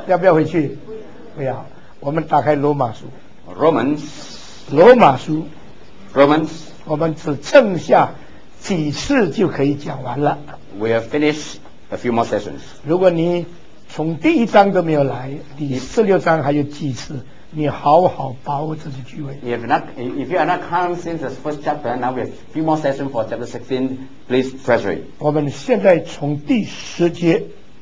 要不要回去？不要。我们打开罗马书。 Romans. 罗马书。 Romans. 我们只剩下几次就可以讲完了。 We have finished a few more sessions. 如果你从第1章都没有来，第16章还有几次，你好好把握这次聚会。 If you are not come since the first chapter, now we have a few more sessions for chapter 16. Please treasure it. 我们现在从第10节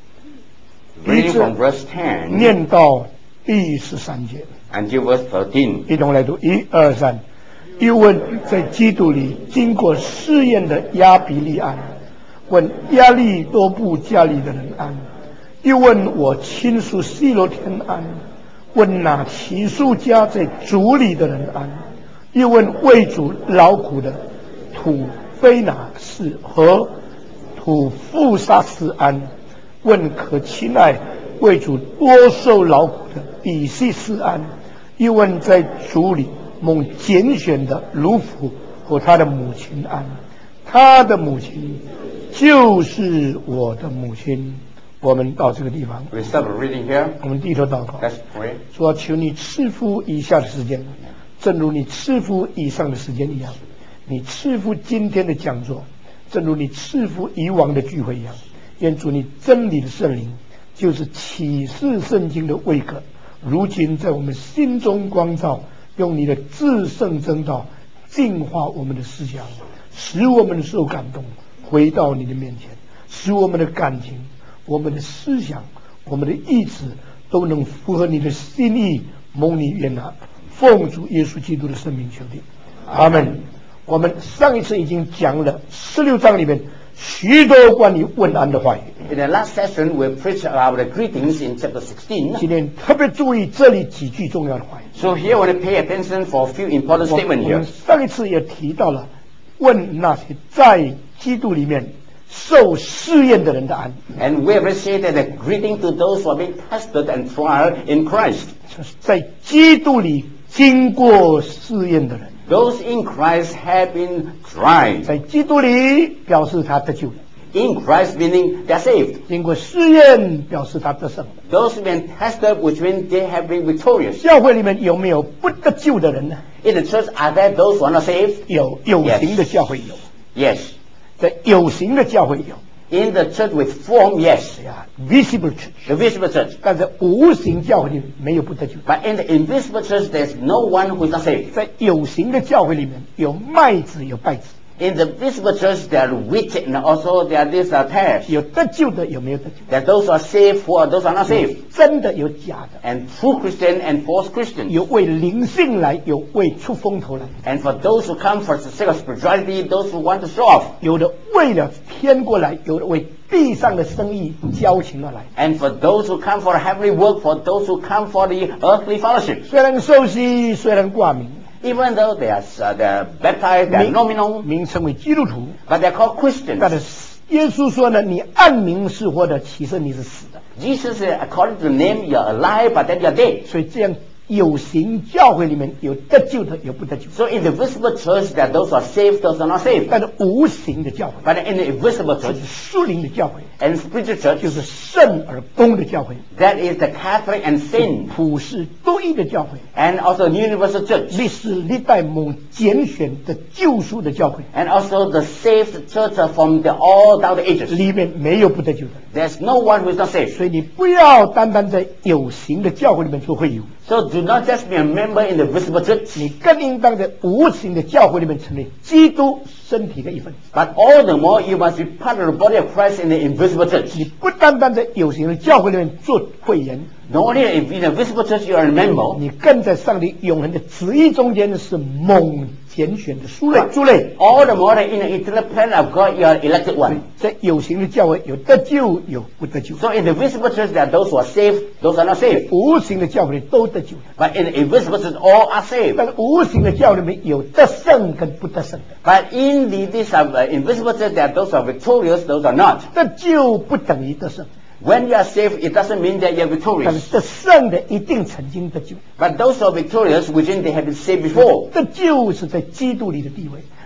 Reading from verse 10 念到第13节 until verse 13. 一同来读，1、2、3。又问在基督里经过试验的亚比利安，问亚利多布家里的人安，又问我亲属西罗天安，问那起诉家在主里的人安，又问为主劳苦的土非拿士和土富萨斯安，问可亲爱为主多受劳苦的比西斯安，又问在主里蒙拣选的卢甫和他的母亲安，他的母亲就是我的母亲。我们到这个地方 We stop reading here. 我们低头祷告， Let's pray. 说求你赐福以下的时间，正如你赐福以上的时间一样，你赐福今天的讲座，正如你赐福以往的聚会一样。愿主你真理的圣灵，就是启示圣经的位格，如今在我们心中光照，用你的至圣真道净化我们的思想，使我们受感动，回到你的面前，使我们的感情、我们的思想、我们的意志都能符合你的心意，蒙你悦纳。奉主耶稣基督的圣名求的，阿们。我们上一次已经讲了16章里面许多关于问安的话语。 In the last session, we preached about the greetings in chapter 16. 今天特别注意这里几句重要的话语。 So here I want to pay attention for a few important 我 statements 们 here. 上一次也提到了问那些在基督里面受试验的人的安， And we have said that the greeting to those who are being tested and tried in Christ. 就是在基督里经过试验的人。 Those in Christ have been tried. 在基督里表示他得救了， In Christ meaning they're saved. 经过试验表示他得胜了。 Those who have been tested, which means they have been victorious. 教会里面有没有不得救的人呢？ In the church, are there those who are not saved? 有形的教会有， Yes. 在有形的教会有， In the church with form, yes. 对呀 ，visible church。 The visible church. 但是无形教会里没有不得救的。 But in the invisible church, there's no one who is not saved. 在有形的教会里面有麦子有稗子， In the visible church, there are wheat and also there are these tares. 有得救的有没有得救？ There are those who are saved, who are those who are not saved. 真的有假的， And true Christian and false Christians. 有为灵性来，有为出风头来， And for those who come for the sake of spirituality, those who want to show off. 有的为了天过来，有的为地上的生意交情而来。 And for those who come for heavenly work, for those who come for the earthly fellowship. 虽然受洗，虽然挂名， Even though they are baptized, they are nominal, 名称为基督徒， but they are called Christians. 但是耶稣说呢，你按名是活的，其实你是死的。 Jesus said, according to the name, you are alive, but then you are dead. 所以这样有形教会里面有得救的，有不得救的。 So in the visible church, there are those who are saved, those who are not saved. 但是无形的教会， But in the invisible 就 church 是属灵的教会， and spiritual church, 就是圣而公的教会， that is the Catholic and saint, 普世独一的教会， and also universal church, 历史历代蒙拣选的救赎的教会， and also the saved church from the all down the ages. 里面没有不得救的。 There's no one who is not saved. 所以你不要单单在有形的教会里面做会友， So do not just be a member in the visible church, 你更应当在无形的教会里面成为基督身体的一份子。 but all the more you must be part of the body of Christ in the invisible church. 你不单单在有形的教会里面做会员， Not only in the visible church you are a member, 你更在上帝永恒的旨意中间是蒙拣选的族类。 all the more that in the eternal plan of God you are elected one. 在有形的教会有得救有不得救， So in the visible church there are those who are saved, those who are not saved. 无形的教会里都得救的。 But in the invisible church all are saved. 但是无形的教会里面有得胜跟不得胜的， But in this invisible church there are those who are victorious, those who are not. 得救不等于得胜， When you are saved, it doesn't mean that you are 但 victorious. 是得胜的一定曾经得救。 But those who are victorious, which means they have been saved before. 得救是在基督里的地位，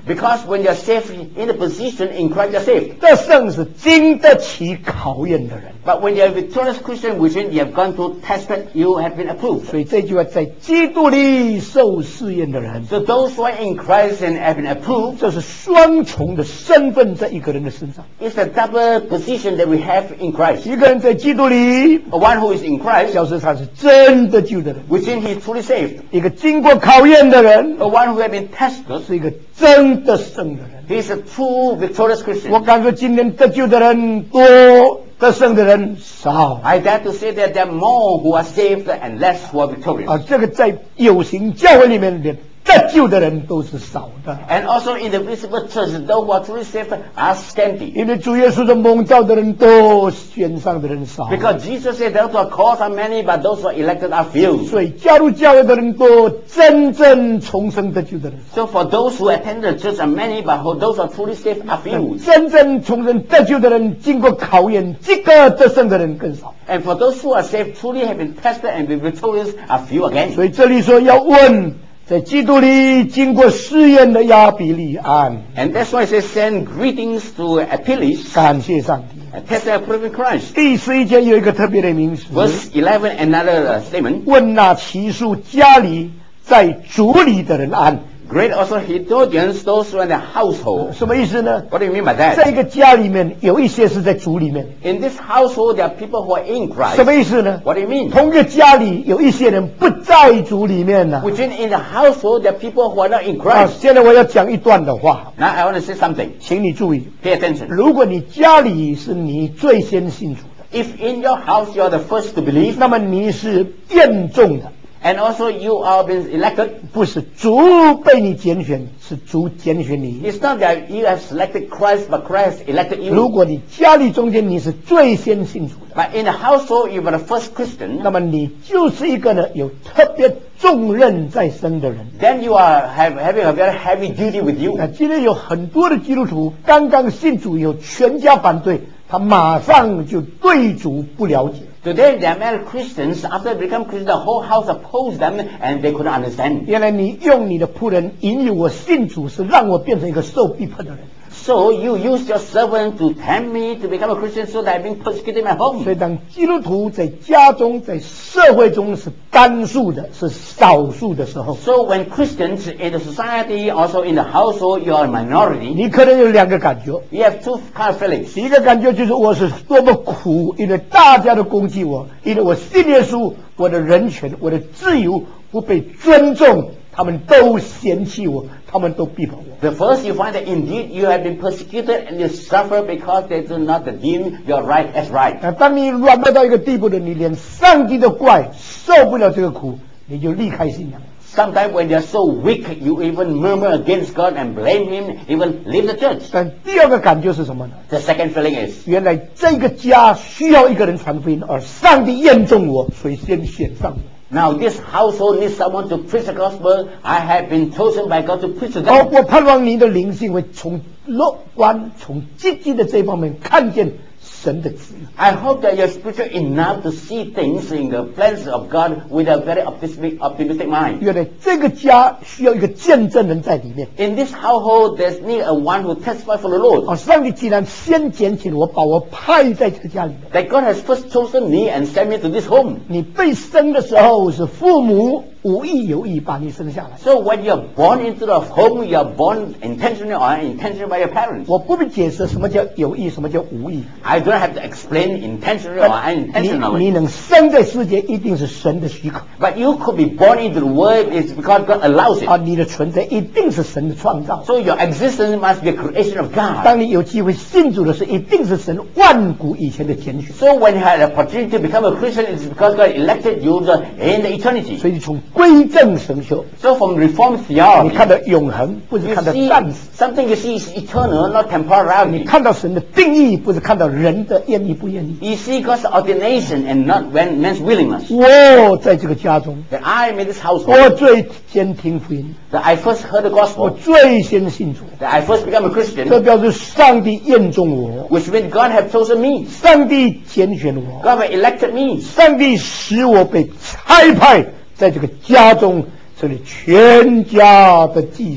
Because when you're saved in the position in Christ, you're saved. 得胜是经得起考验的人。 But when you're a victorious Christian, which means you have gone through tested, you have been approved. 所以这句话在基督里受试验的人， So those who are in Christ and have been approved, 这是双重的身份在一个人的身上。 it's a double position that we have in Christ. 一个人在基督里， One who is in Christ, 表示他是真的救的人； which means he's truly saved. 一个经过考验的人， One who has been tested, 是一个真的胜的人。 he's a true victorious 我 Christian. 敢说，今天得救的人多，得胜的人少。 I dare to say that there are more who are saved and less who are victorious. 这个在有形教会里面连得救的人都是少的。 And also in the visible church, those who are truly saved are scanty. 因为主耶稣的蒙召的人多，选上的人少。 Because Jesus said those who are called are many, but those who are elected are few. 所以加入教会的人多，真正重生得救的人少。 So for those who attend the church are many, but those who are truly saved are few. 真正重生得救的人，经过考验，这个得胜的人更少。 And for those who are saved, truly have been tested and been victorious are few again. 所以这里说要问，在基督里经过试验的亚比利安， And that's why it says, send greetings to Apelles, 感谢上帝。 a tester approved in Christ. 第11节有一个特别的名词， Verse 11, another statement. 问那其属家里在主里的人安。 Great also Hedonians, those who are in the household. 什么意思呢？ What do you mean by 在 that? 一个家里面，有一些是在主里面， In this household, there are people who are in 什么 Christ. 意思呢？ What do you mean? 同一个家里有一些人不在主里面呢。 Which in the household, there are people who are not in Christ. 现在我要讲一段的话， Now I want to say something. 请你注意。 Pay attention. 如果你家里是你最先信主的， If in your house you are the first to believe, 那么你是验中的， and also you are being elected, 不是主被你拣选，是主拣选你。 it's not that you have selected Christ, but Christ elected 如 you. 果你家里中间你是最先信主的， But in the household, you are the first Christian, 那么你就是一个呢有特别重任在身的人。 then you are having a very heavy duty with you. 今天有很多的基督徒刚刚信主以后，全家反对，他马上就对主不了解。 Today, there are many Christians, after they become Christians, the whole house opposed them and they couldn't understand. 原来你用你的仆人引诱我信主，是让我变成一个受逼迫的人。 So you use your servant to tempt me to become a Christian so that I've been persecuted in my 所以 home. 当基督徒在家中、在社会中是单数的、是少数的时候， So when Christians in the society, also in the household, you are a minority, 你可能有两个感觉。 you have two kind of feelings. 第一个感觉就是我是多么苦，因为大家都攻击我，因为我信耶稣，我的人权、我的自由不被尊重，他们都嫌弃我，他们都逼迫我。 The first, you find that indeed you have been persecuted and you suffer because they do not deem your right as right. 当你软弱到一个地步的，你连上帝都怪，受不了这个苦，你就离开信仰。 Sometimes when you're so weak, you even murmur against God and blame Him, even leave the church. 但第二个感觉是什么呢？ The second feeling is, 原来这个家需要一个人传福音，而上帝验中我，所以先选上我。 now this household needs someone to preach the gospel. I have been chosen by God to preach to 好， them. 我盼望你的灵性会从乐观、从积极的这方面看见神的旨意。 I hope that you're spiritual enough to see things in the plans of God with a very optimistic mind. 原来这个家需要一个见证人在里面。 In this household, there's need a one who testifies for the Lord. 上帝既然先拣选我，把我派在这个家里面。 That God has first chosen me and sent me to this home. 你被生的时候是父母无意有意把你生下来。 So when you're born into the home, you're born intentionally or unintentionally by your parents. 我不必解释什么叫有意，什么叫无意。 I don't have to explain intentionally or 你 unintentionally. 能生在世界，一定是神的许可。 But you could be born into the world is because God allows it. 你的存在一定是神的创造。 So your existence must be a creation of God. 当你有机会信主的时候，一定是神万古以前的拣选。 So when you had an opportunity to become a Christian, it's because God elected you in the eternity. 所以从归正神修， So from Reformed 你 theology, 看到永恒，不是 you 看到 see 暂时； something you see is eternal, not 你 temporality. 看到神的定义，不是看到人的愿意不愿意。 You see God's ordination and not man's willingness. 我在这个家中， That I made this 我 household, 最先听福音， that I first heard the 我 gospel, 最先信主。 that I first become a 这 Christian, 表示上帝验中我， which means God have chosen me. 上帝拣选我， God have elected me. 上帝使我被差派在这个家中，这里全家的祭司。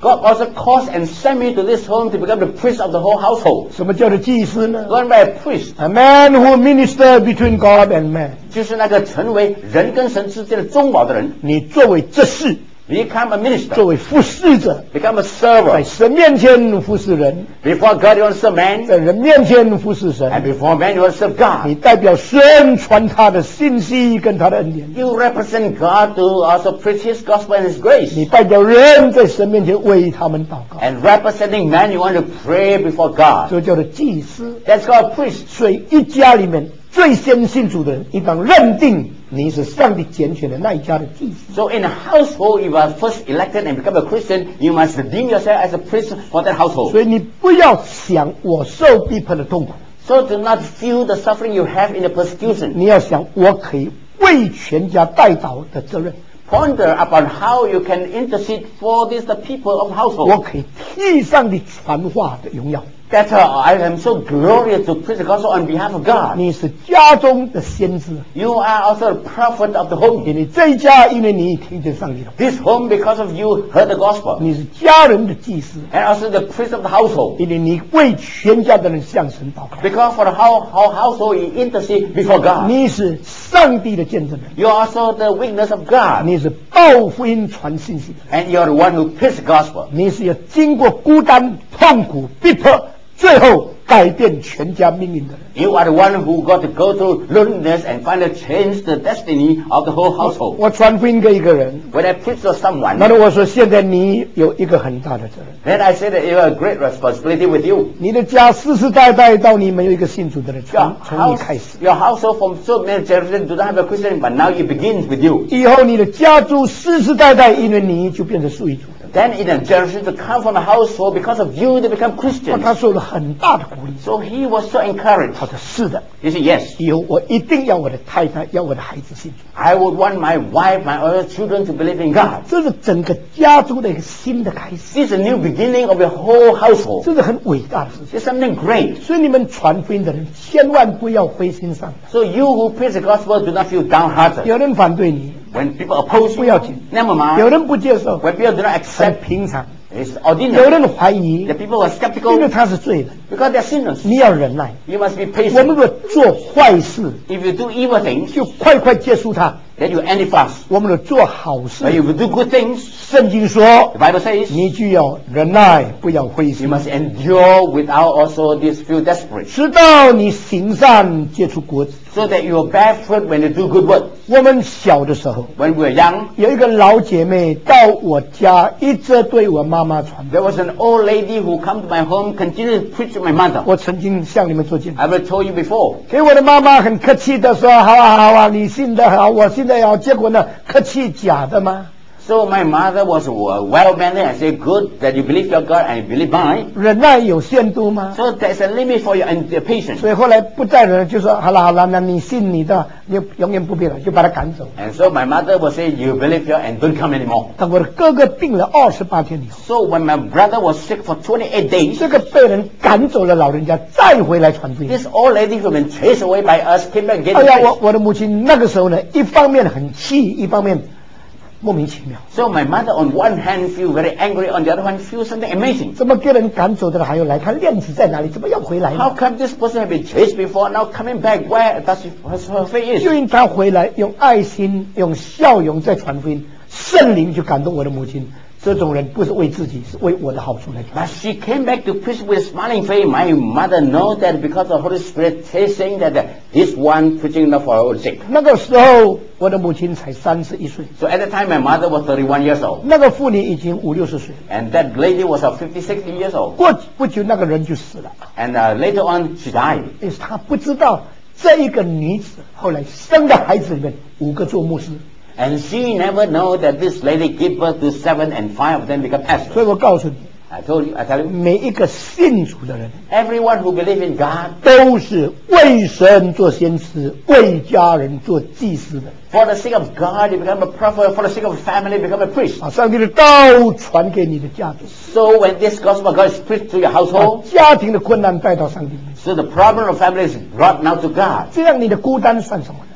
God also caused and sent me to this home to become the priest of the whole household. 什么叫做祭司呢 Going by a priest, ？A man who ministers between God and man。 就是那个成为人跟神之间的中保的人。 你作为执事， Become a minister, 作为服侍者， become a 在 server. 神面前服侍人， Before God, you want to serve man, 在人面前服侍 and 神。 before man, you want to serve God. 你代表神传他的信息跟他的恩典， You represent God to also preach His gospel and His grace. 你代表人在神面前为他们祷告， And representing man, you want to pray before God. 这叫做祭司。 That's called a priest. 所以一家里面最先信主的人，应当认定你是上帝拣选的那一家的祭司。 So in a household, if you are first elected and become a Christian, you must deem yourself as a priest for that household. 所以你不要想我受逼迫的痛苦， So do not feel the suffering you have in the persecution. 你要想我可以为全家代祷的责任， Ponder upon how you can intercede for this the people of the 我 household. 可以替上帝传话的荣耀。 That I am so glorious to preach the gospel on behalf of God. 你是家中的先知， You are also the prophet of the home. 因为这一家，因为你听见上帝的话， This home, because of you, heard the gospel. 你是家人的祭司， And also the priest of the household. 因为你为全家的人向神祷告， Because for the whole household, you intercede before God. 你是上帝的见证人， You are also the witness of God. 你是报福音传信息的人， And you are the one who preaches the gospel. 你是要经过孤单、痛苦、逼迫，最后改变全家命运的人。 You are the one who got to go through loneliness and finally change the destiny of the whole household. 我传福音给一个人， When I preach to someone, 那么我说现在你有一个很大的责任， then I say that you have a great responsibility with you. 你的家世世代代到你没有一个信主的人， Your 从你开始， household from so many generations do not have a Christian, but now it begins with you. 以后你的家族世世代代因为你就变成属于主的。 Then in a generation to come from a household, because of you, they become 他 Christians. 受了很大的鼓励。 So he was so encouraged. 他说是的， He said, yes, 以后我一定要我的太太，要我的孩子信主。 I would want my wife, my other children to believe in God. 这是整个家族的一个新的开始， This is a new beginning of the whole household. 这是很伟大的事情。 It's something great. 所以你们传福音的人千万不要灰心丧胆。 So you who preach the gospel do not feel downhearted. 有人反对你， When people oppose 不 you, 要紧； never 有 mind. 人不接受， When people do not 很 accept, 平常； it's 有 ordinary. 人怀疑 The，people are 因为 skeptical 他是罪人， because they're sinners. 你要忍耐。 You must be 我们 patient. 如果做坏事， If you do evil things, 就快快结束它； then you end it fast. 我们如果做好 But 事， if you do good things, 圣经说 the Bible says, 你就要忍耐，不要灰 you 心， must endure without also this feel desperate. 直到你行善结出果子。 So that you will bear fruit when you do good work. 我们小的时候， When we were young, 有一个老姐妹到我家，一直对我妈妈传道。 there was an old lady who come to my home, continued to preach to my mother. 我曾经向你们做见证， I will told you before. 给我的妈妈很客气的说：“好啊，好啊，你信的好，我信的好。”结果呢，客气假的吗？ So my mother was well-mannered and said, good that you believe your God and you believe mine. 忍耐有限度吗？ So there's a limit for your patience. 所以后来不再忍，就说：“好了好了，那你信你的，你永远不变了，就把他赶走。 And so my mother will say, you believe your and don't come anymore. ” 等我的哥哥病了28天以后， So when my brother was sick for 28 days, 这个被人赶走了老人家，再回来传福音。 this old lady who had been chased away by us came back again. 哎呀，我的母亲那个时候呢，一方面很气，一方面莫名其妙。 So my mother on one hand feel very angry, on the other hand feel something amazing. 怎么给人赶走的了还要来？他链子在哪里？怎么又回来 How 呢？ come this person had been chased before, now coming back? Where does her faith 就 is? 因为他回来用爱心、用笑容在传福音，圣灵就感动我的母亲。这种人不是为自己，是为我的好处来传。 But she came back to preach with smiling face. My mother knows that because of Holy Spirit saying that this one preaching not for her own sake. 那个时候我的母亲才31岁， So at the time my mother was 31 years old. 那个妇女已经50、60岁。 And that lady was 50, 60 years old. 过不久那个人就死了， And later on she died. 因为他不知道这一个女子后来生的孩子里面5个做牧师。 And she never know that this lady gave birth to 7 and 5 of them become 所 pastors. 以我告诉你， I tell you, 每一个信主的人 everyone who believes in God 都是为神做先知，为家人做祭司的。 for the sake of God, you become a prophet. For the sake of family, become a priest. 把上帝的道传给你的家族， So when this gospel of God is preached to your 把 household, 家庭的困难带到上帝面前， so the problem of family is brought now to God. 这样你的孤单算什么呢？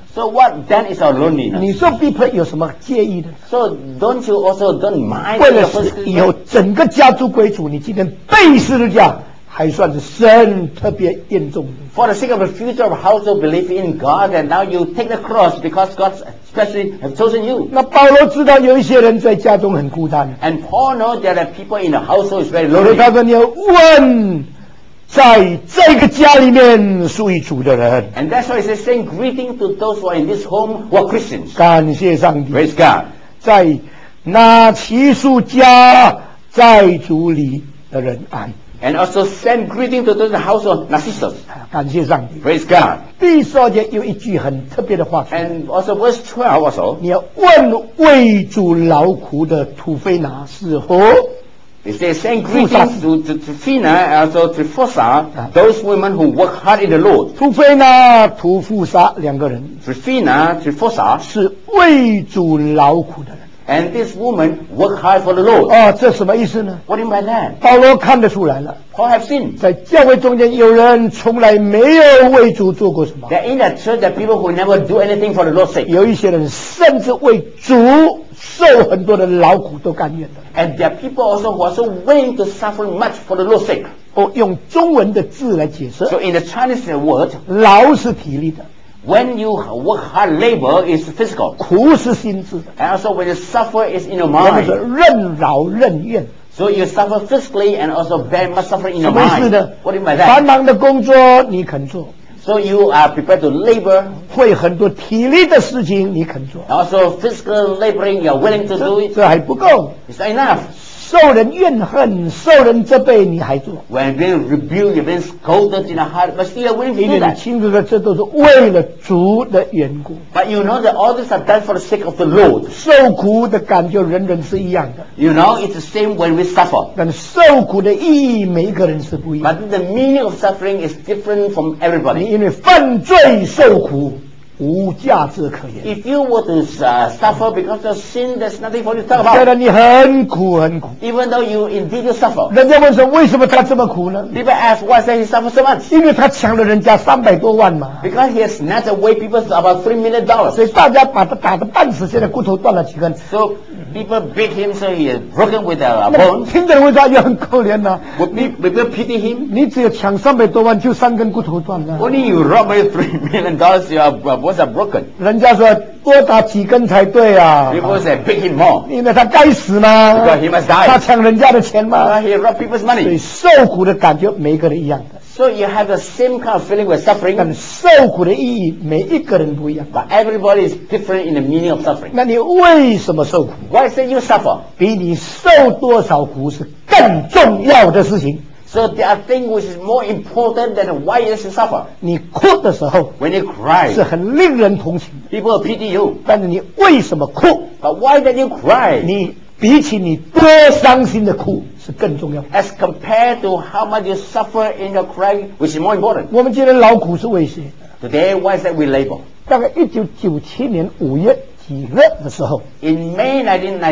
So what then is our loneliness? 你说 people 有什么介意的？ So don't you also don't mind 为了 the 使 first 以后整个家族归主，你今天背十字架，还算是神特别严重的。 For the sake of the future of household belief in God, and now you take the cross because God especially have chosen you. 那保罗知道有一些人在家中很孤单， And Paul knows there are people in the household is very 所以 lonely. 他说你要问，在这个家里面属于主的人， And that's why he says, saying greeting to those who are in this home who are Christians. 感谢上帝， Praise God. 在那其属家在主里的人安， And also send greeting to those in the house of Narcissus. 感谢上帝。 Praise God. 第12节有一句很特别的话说， And also verse 12 also, 你要问为主劳苦的土非拿是何？ it says, send greetings to Fina and also to Fossa, those women who work hard in the Lord. 土非拿、土富撒两个人 Trifina, Trifosa, 是为主劳苦的人。 and this woman work hard for the Lord. 哦，这什么意思呢？ What do you mean by that? 保罗看得出来了， Paul have seen 在教会中间有人从来没有为主做过什么， that in that church there are people who never do anything for the Lord's sake. 有一些人甚至为主受很多的劳苦都甘愿的。 And there are people also who are so willing to suffer much for the Lord's sake. 我用中文的字来解释， So in the Chinese word, 劳是体力的， when you work hard, labor is physical. 苦是心智的， And also when you suffer is in your 我们是 mind. 任劳任怨。 So you suffer physically and also very much suffering in 什 your 么意思 mind. 呢？ What do you mean by 繁 that? 忙的工作你肯做， So you are prepared to labor, 会很多体力的事情你肯做， and also physical laboring, you are willing to do it. 这还不够。 It's not enough. 受人怨恨、受人责备，你还做， When being rebuked, you've been scolded in the heart, but still you're willing to 因 do 为你 that. 清楚的，这都是为了主的缘故。 But you know that all this are done for the sake of the Lord. 受苦的感觉人人是一样的， You know, it's the same when we suffer. 但受苦的意义每一个人是不一样 But the meaning of suffering is different from 的。你 everybody. 因为犯罪受苦，无价值可言。 If you were to suffer because of sin, there's nothing for you to talk 虽 about. 然你很苦很苦， Even though you indeed you suffer. 人家问说为什么他这么苦呢？ People ask, why does he suffer so much? 因为他抢了人家300多万嘛， Because he has snatched away people's about $3 million. 所以大家把他打得半死，现在骨头断了几根。 So people beat him, so he is broken with 那 bones. 听的人会说也很可怜呐、 Would people pity him? 你只有抢300多万，就3根骨头断了。 Only you rob away $3 million, your bones are broken. 人家说多打几根才对啊， People say, beat him more. 因为他该死嘛， Because he must die. 他抢人家的钱嘛， He robbed people's 所以 money. 受苦的感觉每一个人一样的， So you have the same kind of feeling with 但 suffering, 受苦的意义每一个人不一样。 but everybody is different in the meaning of suffering. 那你为什么受苦？ Why say you suffer? 比你受多少苦是更重要的事情。 So there are things which is more important than why you suffer. 你哭的时候 When you cry, 是很令人同情的， people will pity you. 但是你为什么哭？ But why did you cry? 你比起你多伤心的哭是更重要的。 As compared to how much you suffer in your cry, which is more important. 我们今天劳苦是为谁？ Today, why is that we labor? 大概1997年5月几日的时候， In May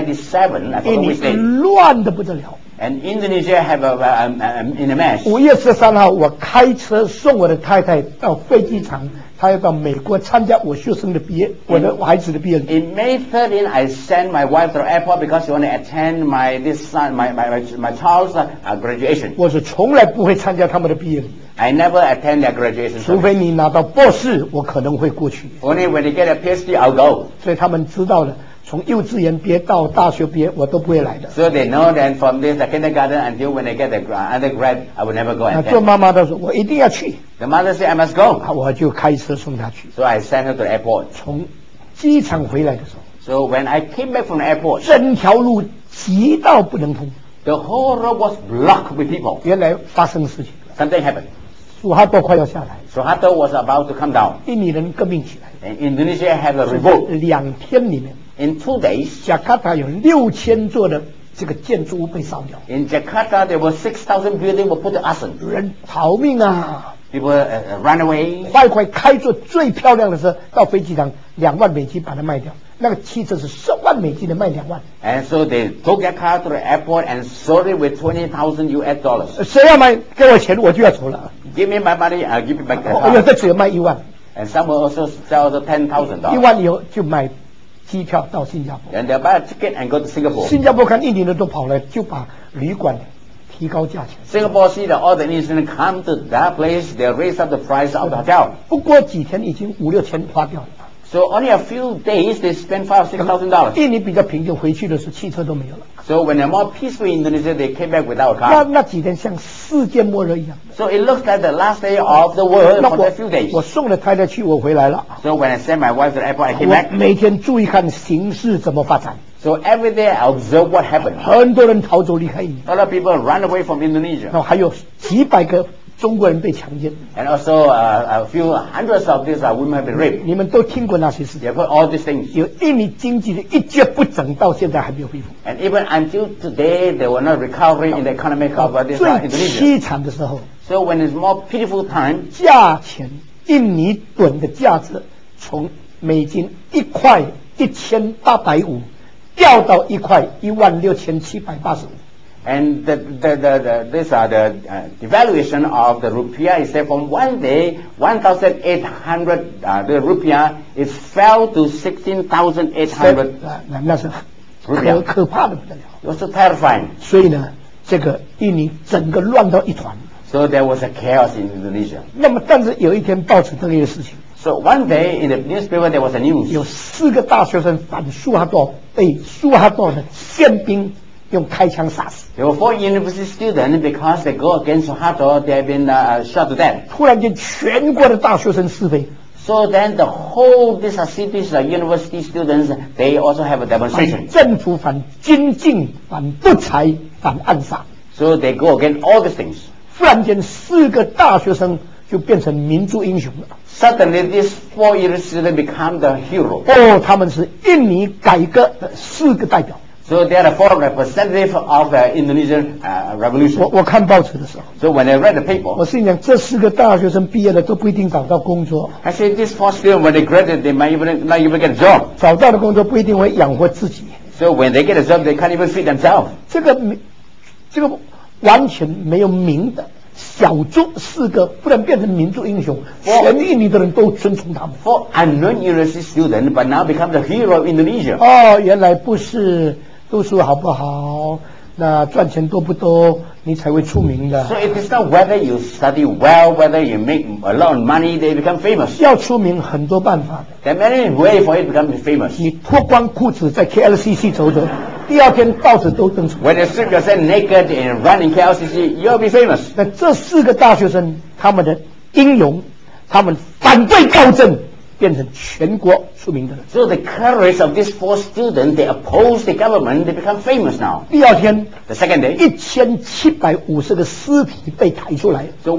1997, I 印 forgot 尼 which day, 乱得不得了。 and Indonesia have in a mess. 5月13号，我开车送我的太太到飞机场，她要到美国参加我学生的毕业，我的孩子的毕业礼。 In May 13, I sent my wife to the airport because she wanted to attend my child's graduation. 我是从来不会参加他们的毕业礼， I never attend their graduation 除 service. 非你拿到博士，我可能会过去。 Only when they get a PhD, I'll go. 所以他们知道了，从幼稚园毕业到大学毕业，我都不会来的。 So they know that from this the kindergarten until when they get the undergrad, I will never go 那 and 做 attend. 妈妈的说，我一定要去， The mother said, I must go. 我就开车送她去。 So I sent her to the airport. 从机场回来的时候， So when I came back from the airport, 整条路挤到不能通， the whole road was blocked with people. 原来发生事情了， Something happened. 苏哈多快要下来， Suharto was about to come down. 印尼人革命起来， And Indonesia had a revolt. 2天里面， In 2 days, 加卡塔有6000座的这个建筑物被烧掉， in Jakarta, there were 6,000 buildings were put to arson. 人逃命啊！ People ran away. 快开着最漂亮的车到飞机场，2万美金把它卖掉。那个汽车是10万美金的，卖2万。 And so they took their car to the airport and sold it with 20,000 US dollars. 谁要买给我钱，我就要走了。 Give me my money, I'll give you back the 我有 car. 的只有卖1万， And some will also sell the $10,000. 1万以后就买机票到新加坡。 And they buy a ticket and go to Singapore. 新加坡看印尼人都跑来，就把旅馆提高价钱。 Singapore see that all the Indonesians come to that place, they raise up the price of the hotel. 不过几天已经5、6千花掉了。 So only a few days they spend $5,000-$6,000. 印尼比较平静，回去的是汽车都没有了。 So when they're more peaceful in Indonesia, they came back without a car. 那几天像世界末日一样。 So it looks like the last day of the world for a few days. 我送了太太去，我回来了。 So when I sent my wife to the airport, I came back. 我每天注意看形势怎么发展。 So every day I observe what happened. 很多人逃走离开印尼。 A lot of people run away from Indonesia. 还有几百个中国人被强奸。 And also a few hundreds of these women have been raped. 你们都听过那些事情。 You've heard all these things. 有印尼经济的一蹶不振，到现在还没有恢复。 And even until today, they were not recovering in the economic of this 最 Indonesia. 凄惨的时候， So when it's more pitiful time, 价钱印尼盾的价值从美金1块1850掉到1块16785。 and these are the devaluation of the rupiah is that from one day 1,800 the rupiah it fell to 16,800 那是可怕的不得了。 It was so terrifying. 所以呢，这个印尼整个乱到一团。 So there was a chaos in Indonesia. 那么，但是有一天报纸登一个事情。 So one day in the newspaper there was a news. 有4个大学生反苏哈多被苏哈多的宪兵用开枪杀死。 There were 4 university students because they go against Suharto, they have been shot to death. 突然间，全国的大学生示威。 So then the whole these cities, university students, they also have a demonstration. 政府反军禁、反独裁、反暗杀。 So they go against all these things. 忽然间，4个大学生就变成民族英雄了。 Suddenly, these 4 university students become the hero. 他们是印尼改革的4个代表。 So they are the 4 representatives of the Indonesian revolution. 我看报纸的时候 So when I read the paper, 我心想，这4个大学生毕业了都不一定找到工作。 I said these 4 students, when they graduate, they might not even get a job. 找到的工作不一定会养活自己。 So when they get a job, they can't even feed themselves. 这个完全没有名的小众4个，忽然变成民族英雄，全印尼的人都尊崇他们。 4 unknown university students, but now become the hero of Indonesia. 原来不是读书好不好，那赚钱多不多，你才会出名的。 So it is not whether you study well, whether you make a lot of money, they become famous. 要出名很多办法的。 There are many ways for it to become famous. 你脱光裤子在 KLCC 走走，第2天报纸都登出。 When you strip yourself naked and run in KLCC, you'll be famous. 那这4个大学生，他们的英勇，他们反对高政，变成全国出名的人。 So the courage of these 4 students, they oppose the government, they become famous now. 第2天 The second day, 1750个尸体被抬出来， so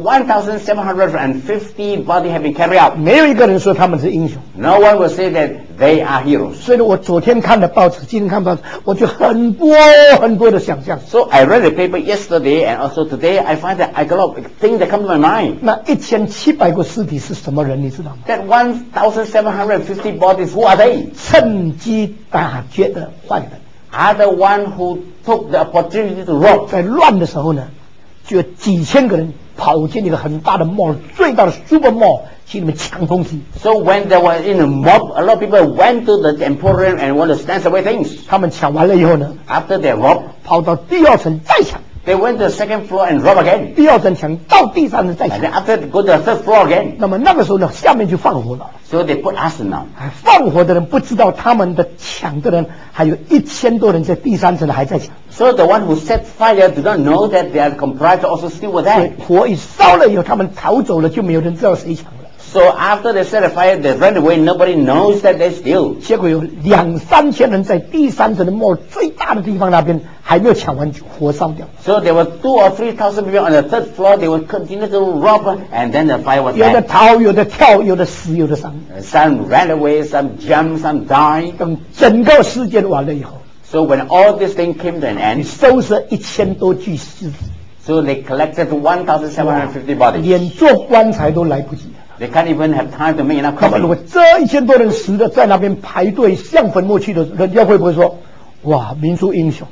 1,750 bodies have been carried out. 没有一个人说他们是英雄。 No one will say that they are heroes. 所以呢，我昨天看的报纸，今天看报纸，我就很多的想象。 So I read the paper yesterday and also today. I find that I got a lot of things that come to my mind. 那1700个尸体是什么人？你知道吗？ That 1,750 bodies, who are they? 趁机打劫的坏人。 Are the one who took the opportunity to rob. 在乱的时候呢，就有几千个人跑进一个很大的 mall， 最大的 super mall， 去里面抢东西。 So when they were in a mob, a lot of people went to the emporium and want to snatch away things. 他们抢完了以后呢， After they rob, 跑到第2层再抢， they went to the second floor and rob again. 第2层抢到第3层再 And 抢。 then after they go to the third floor again. 那么那个时候呢，下面就放火了。 So they put arson now. 放火的人不知道他们的抢的人还有1000多人在第3层还在抢。 So the one who set fire do not know that they are comprised also still were 所以 there. 火一烧了以后，他们逃走了，就没有人知道谁抢了。 So after they set a fire, they ran away. Nobody knows that they steal. 结果有2、3千人在第3层的 mall 最大的地方那边还没有抢完，火烧掉。 So there were 2,000 or 3,000 people on the third floor. They would continue to rob, and then the fire was 有的 back. 逃，有的跳，有的死，有的伤。 Some ran away, some jumped, some died. 等整个事件完了以后， So when all this thing came to an 你 end, 收拾1000多具尸体， so they collected 1,750 bodies. 连做棺材都来不及。 They can't even have time to make enough 那么如果 coffee. 这1000多人死的在那边排队向坟墓去的，人家会不会说，哇，民族英雄？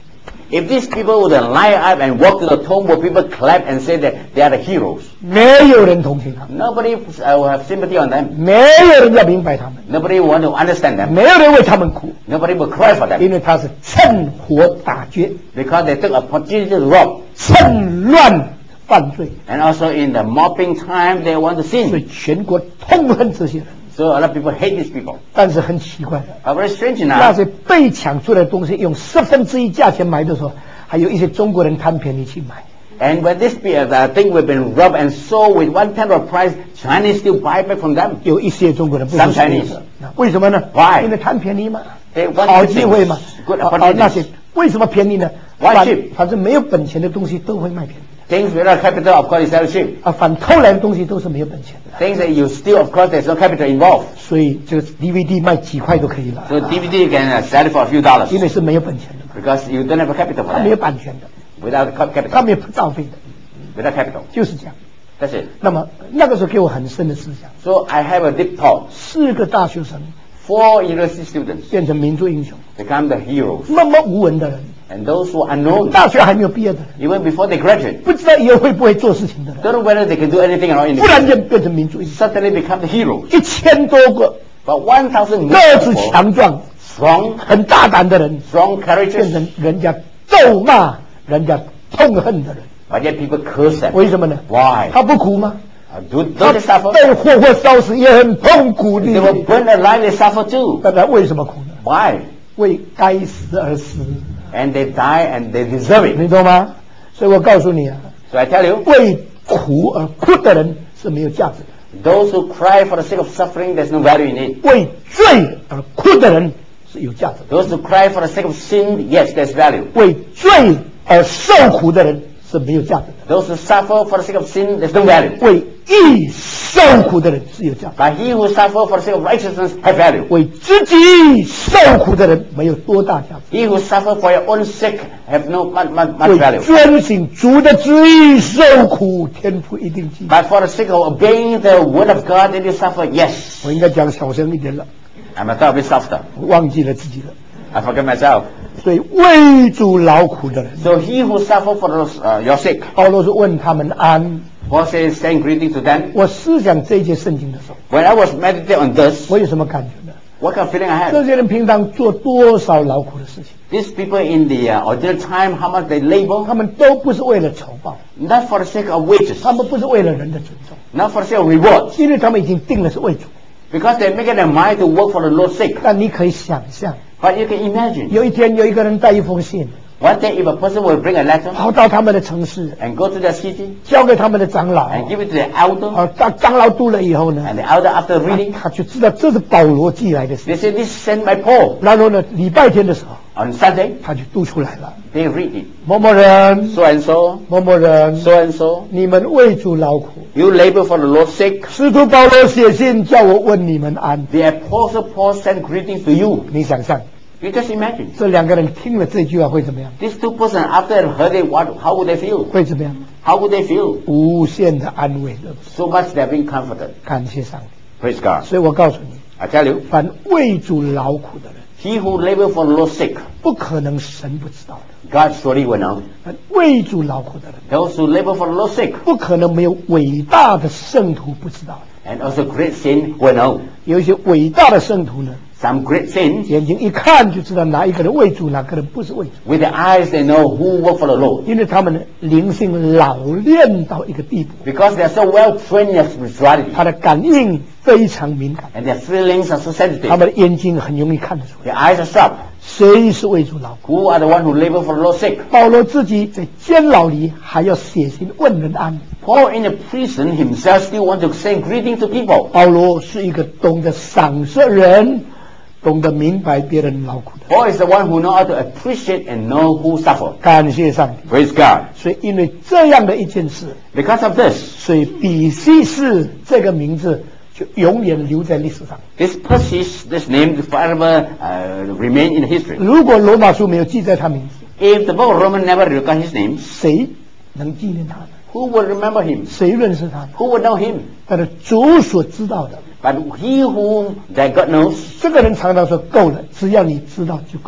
If these people would line up and walk to the tomb, would people clap and say that they are the heroes? 没有人同情他们， Nobody will have sympathy on them. 没有人要明白他们， Nobody will want to understand them. 没有人为他们哭， Nobody will cry for them 因为他是趁火打劫， because they took opportunity to rob. 趁乱犯罪， And also in the mopping time, they want to 所 sin. 以全国痛恨这些人。 So a lot of people hate these people. 但是很奇怪的， But very strange 那 enough, 些被抢出来的东西用1/10价钱买的时候，还有一些中国人贪便宜去买。 and when this thing we've been robbed and sold with 1/10 of price, Chinese still buy back from them. 有一些中国人不是 Some 所有 Chinese 的，那为什么呢 Why？ 因为贪便宜嘛， They want 好 good 机会嘛 things,。good 那些 opportunities. 为什么便宜呢？ Why 反 cheap？ 反正没有本钱的东西都会卖便宜 Things without capital, of course, is very cheap. 啊，反偷来的东西都是没有本钱的。 Things that you steal, of course, there's no capital involved. 所以这个 DVD 卖几块都可以了， So DVD you can sell it for a few dollars 因为是没有本钱的嘛， because you don't have a capital for 它没有 that. 版权的， Without 它 capital, 没有照费的， without capital. 就是这样。 That's it. 那么那个时候给我很深的思想 So I have a deep thought. ，4个大学生 4 university students 变成民族英雄， become the heroes. 那么无闻的人， And those who are unknown, 大学还没有毕业的人， even before they graduate, 不知道以后会不会做事情的人， don't know whether they can do anything at all in 忽 the 然间变成民族英雄， suddenly become the heroes. 1000多个 But 1,000 个子 people, 强壮、 strong, 很大胆的人， strong 变 courageous, 成人家咒骂、人家痛恨的人。 but yet people curse them. 为什么呢？ Why? 他不苦吗？ Don't 他 they suffer? 被活活烧死也很痛苦的。 They were burned alive, they suffer too. 大家为什么苦呢？ Why? 为该死而死， And they die and they deserve it. 你懂吗？所以我告诉你啊， So I tell you, 为苦而哭的人是没有价值的， those who cry for the sake of suffering, there's no value in it. 为罪而哭的人是有价值的， Those who cry for the sake of sin, yes, there's value. 为罪而受苦的人是没有价值的， Those who suffer for the sake of sin, there's no value. 为义受苦的人是有价值的， But he who suffer for the sake of righteousness has value. 为自己受苦的人没有多大价值。 He who suffer for your own sake have no much 为 value. 遵行主的旨意受苦，天父一定记。 But for the sake of obeying the word of God, did you suffer? Yes. 我应该讲小声一点了， I'm a thought a bit softer. 我忘记了自己了。 I forget myself. 所以为主劳苦的人， So he who suffer for your sake, 保罗是问他们安。 Paul says, saying greetings to them. 我思想这一节圣经的时候， When I was meditating on this, 我有什么感觉呢？ what kind of feeling I 这 had? 些人平常做多少劳苦的事情， These people in the ordinary time, how much they labor, 他们都不是为了酬报， not for the sake of wages, 他们不是为了人的尊重， not for the sake of rewards, 因为他们已经定了是为主。 because they make it their mind to work for the Lord's sake. 但你可以想象， But you can imagine, 有一天有一个人带一封信， one day if a person will bring a letter 跑到他们的城市， and go to their city 交给他们的长老， and give it to the elder, 当长老读了以后呢， and the elder after reading, 他就知道这是保罗寄来的信。 they say, this is sent by Paul. 然后呢，礼拜天的时候， On Sunday, 他就读出来了。 they read it. 某某人， So and so, 某某人， so and so, 你们为主劳苦。 you labor for the Lord's sake. 使徒保罗写信叫我问你们安。 The apostle Paul sent greetings to you. 你想象， You just imagine. 这两个人听了这句话会怎么样？ These two persons, after they heard it, how would they feel? 会怎么样？ How would they feel? 无限的安慰，对不对？ So much they're being comforted. 感谢上帝。 Praise God. 所以我告诉你， I tell you, 凡为主劳苦的人， he who labor for the Lord's sake, 不可能神不知道的。 God surely will know. 凡为主劳苦的人， Those who labor for the Lord's sake, 不可能没有伟大的圣徒不知道的。 and also great sin will know. 有一些伟大的圣徒呢， Some great sins, 眼睛一看就知道哪一个人为主，哪个人不是为主， with the eyes they know who work for the Lord. 因为他们的灵性老练到一个地步， Because they are so well trained in their spirituality, 他的感应非常敏感， and their feelings are so 他 sensitive. 们的眼睛很容易看得出来 Their eyes are sharp. 谁是为主劳苦。 Who are the one who labor for the Lord's sake? 保罗自己在监牢里还要写信问人安。 Paul in the prison himself still wants to say greeting to people. 保罗是一个懂得赏识人、懂得明白别人劳苦的。 Paul is the one who knows how to appreciate and know who suffer. 感谢上帝。 Praise God. 所以因为这样的一件事， Because of this, 所以比西士这个名字就永远留在历史上。 this Persis, this name forever remain in history. 如果罗马书没有记载他名字， If the book of Romans never record his name, 谁能纪念他呢？ who will remember him? 谁认识他呢？ Who will know him? 但是主所知道的， But he whom that God knows, 这个人常常说够了，只要你知道就够了。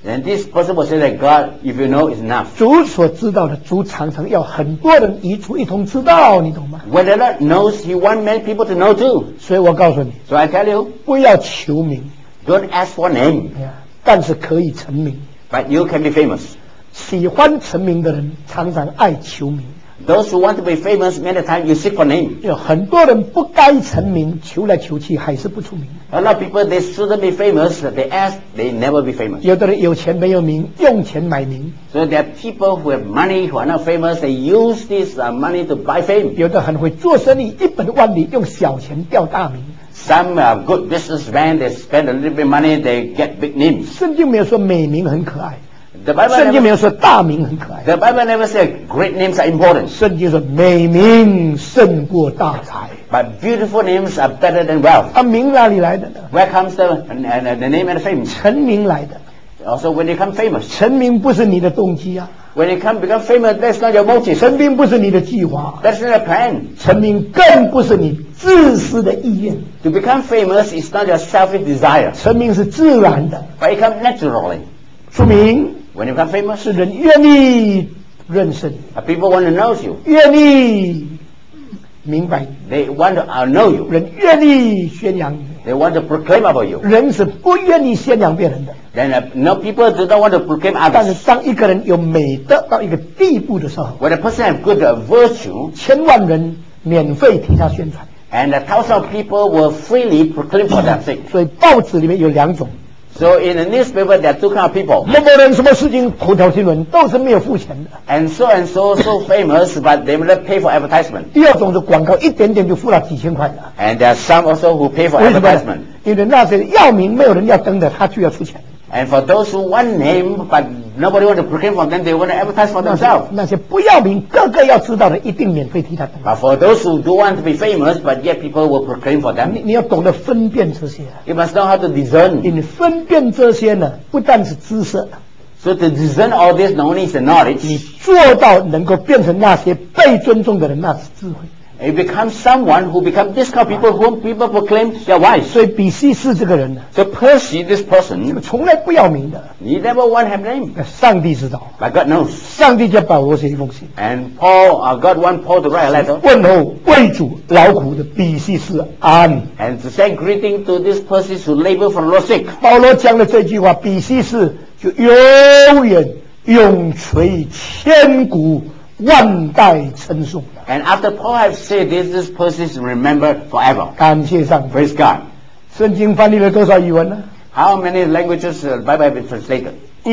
And this person will say that God, if you know, is enough. 主所知道的，主常常要很多人一同知道，你懂吗？ When the Lord knows, He wants many people to know too. 所以我告诉你， So I tell you, 不要求名， don't ask for name, 但是可以成名。 but you can be famous. 喜欢成名的人，常常爱求名。 Those who want to be famous, many times you seek for name. 有很多人不该成名，求来求去还是不出名。 A lot of people, they shouldn't be famous. They ask, they never be famous. 有的人有钱没有名，用钱买名； So there are people who have money who are not famous. They use this money to buy fame. 有的很会做生意，一本万利，用小钱钓大名。 Some good businessmen, they spend a little bit money, they get big names. 圣经没有说美名很可爱， The Bible 圣经没 never, 有说大名很可爱， the Bible never said great names are important. 圣经说美名胜过大财。 But beautiful names are better than wealth. 啊，名哪里来的呢？ Where comes the name and the fame? 成名来的。 Also, when you become famous. 成名不是你的动机啊， When you become famous, that's not your motive. 成名不是你的计划， That's not a plan. 成名更不是你自私的意愿， To become famous is not your selfish desire, 成名是自然的。 but it comes naturally. 出名 When you become famous, 是人愿意认识你， people want to know you. 愿意明白你， They want to know you. 人愿意宣扬你。 They want to proclaim about you. 人是不愿意宣扬别人的， Then no people do not want to proclaim 但是 others. 当一个人有美德到一个地步的时候， When a person has good virtue, 千万人免费替他宣传。 and thousands of people will freely proclaim for their sake. 所以报纸里面有两种， So in the newspaper, there are two kind of people. 某某人什么事情头条新闻都是没有付钱的。 And so famous, but they will not pay for advertisement. 第二种是广告一点点就付了几千块的。 And there are some also who pay for 为什么 advertisement. 呢？因为那些要名没有人要登的，他就要出钱。 And for those who want name, but nobody want to proclaim for them, they want to advertise for themselves. 那些不要名、个个要知道的，一定免费替他登。 But for those who do want to be famous, but yet people will proclaim for 你 them, 你要懂得分辨这些。 you must know how to discern. 你分辨这些呢，不但是知识， So to discern all this, not only is the 你 knowledge, 做到能够变成那些被尊重的人，那是智慧。 you become someone who become this kind of people whom people proclaim they're wise. 所以比西士这个人呢， So Percy, this person, 从来不要名的， he never want to have name, 上帝知道， but God knows. 上帝叫保罗写一封信， And Paul, God want Paul to write a letter 问候为主劳苦的比西士安。 and to send greeting to this person who labor for the Lord's sake. 保罗讲了这句话，比西士就永远永垂千古，万代称颂。 And after Paul have said this person is remembered forever. 感谢上帝。 Praise God. 圣经翻译了多少语文呢？ How many languages the Bible have been translated?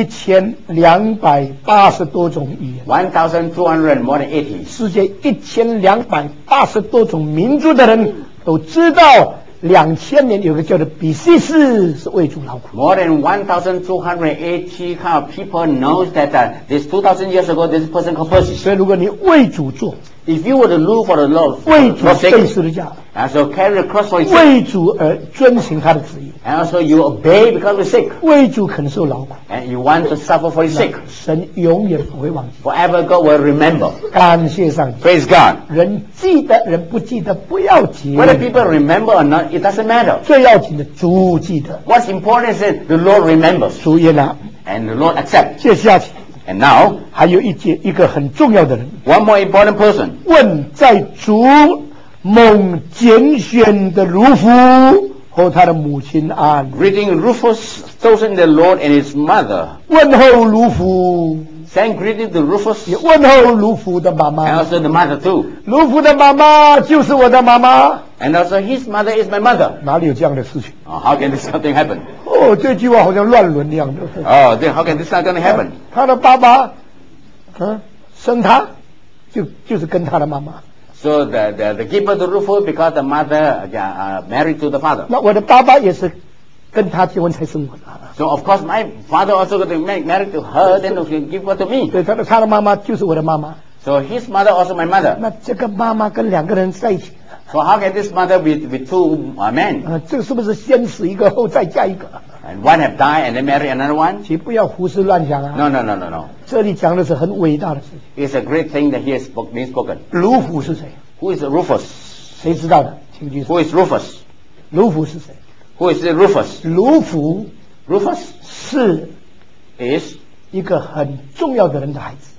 1280多种语言， 1,200 and more than 80. 世界1280多种民族的人都知道，2000年有个叫做比西士是为主劳苦。 More than 1,280 kind of people knows that this 2,000 years ago, this person called Percy. 所以，如果你为主做， If you were to look for the Lord, 为主 Lord's 背 sake, 十字架， and so carry the cross for his sake, 为主而遵行他的旨意， and also you obey because of his sake, 为主肯受劳苦， and you want to suffer for his sake. 神永远不会忘记。 Forever God will remember. 感谢上帝， Praise God. 人记得人不记得不要紧， Whether people remember or not, it doesn't matter. 最要紧的主记得， What's important is that the Lord remembers 主也拿。 and the Lord accepts. 接下去 And now, 还有一个很重要的人， one more important person. 问在主蒙拣选的卢福和他的母亲安， Greeting Rufus, chosen the Lord and his mother. 问候卢福， Send greeting to Rufus 也问候卢福的妈 and 妈。 also the mother too. 卢福的妈妈就是我的妈妈， And also his mother is my mother. 哪里有这样的事情？ How can this something happen? 哦，这句话好像乱伦一样的。 Oh, then how can this not going to happen? 他的爸爸，生他，就是跟他的妈妈。 So the keeper to Rufus because the mother married to the father. 那我的爸爸也是跟他结婚才生我的。 So of course my father also got married to her, then give birth to me. 对，他的妈妈就是我的妈妈。 So his mother also my mother. 那这个妈妈跟两个人在一起， So how can this mother be with two men? 这个是不是先死一个后再嫁一个？ And one have died and then marry another one? 请不要胡思乱想啊！ No, no, no, no, no. 这里讲的是很伟大的事情。 It's a great thing that he has been spoken. 卢福是谁？ Who is Rufus? 谁知道的？请举手。 Who is Rufus? 卢福是谁？ Who is Rufus? 卢福 Rufus 是 is 一个很重要的人的孩子，